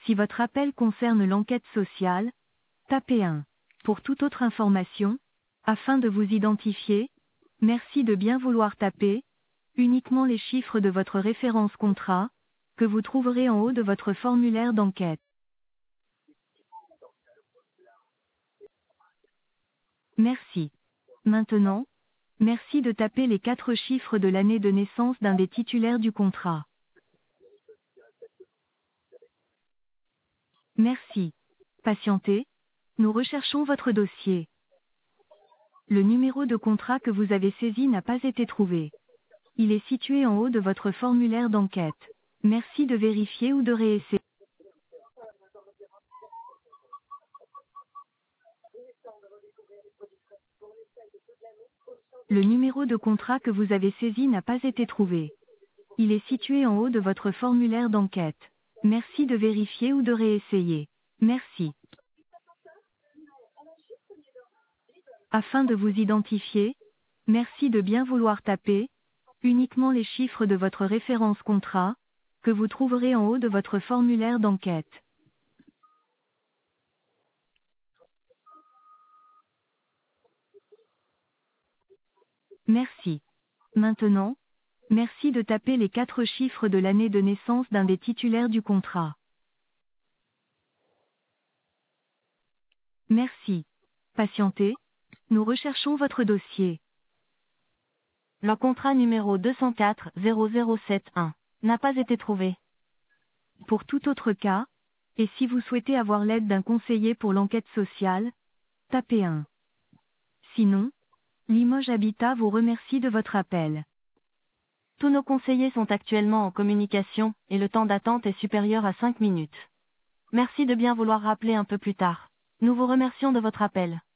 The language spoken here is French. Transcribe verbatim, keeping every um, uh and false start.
Si votre appel concerne l'enquête sociale, tapez un. Pour toute autre information, afin de vous identifier, merci de bien vouloir taper uniquement les chiffres de votre référence contrat, que vous trouverez en haut de votre formulaire d'enquête. Merci. Maintenant, merci de taper les quatre chiffres de l'année de naissance d'un des titulaires du contrat. Merci. Patientez, nous recherchons votre dossier. Le numéro de contrat que vous avez saisi n'a pas été trouvé. Il est situé en haut de votre formulaire d'enquête. Merci de vérifier ou de réessayer. Le numéro de contrat que vous avez saisi n'a pas été trouvé. Il est situé en haut de votre formulaire d'enquête. Merci de vérifier ou de réessayer. Merci. Afin de vous identifier, merci de bien vouloir taper uniquement les chiffres de votre référence contrat, que vous trouverez en haut de votre formulaire d'enquête. Merci. Maintenant, merci de taper les quatre chiffres de l'année de naissance d'un des titulaires du contrat. Merci. Patientez, nous recherchons votre dossier. Le contrat numéro deux cent quatre zéro zéro sept un n'a pas été trouvé. Pour tout autre cas, et si vous souhaitez avoir l'aide d'un conseiller pour l'enquête sociale, tapez un. Sinon, Limoges Habitat vous remercie de votre appel. Tous nos conseillers sont actuellement en communication, et le temps d'attente est supérieur à cinq minutes. Merci de bien vouloir rappeler un peu plus tard. Nous vous remercions de votre appel.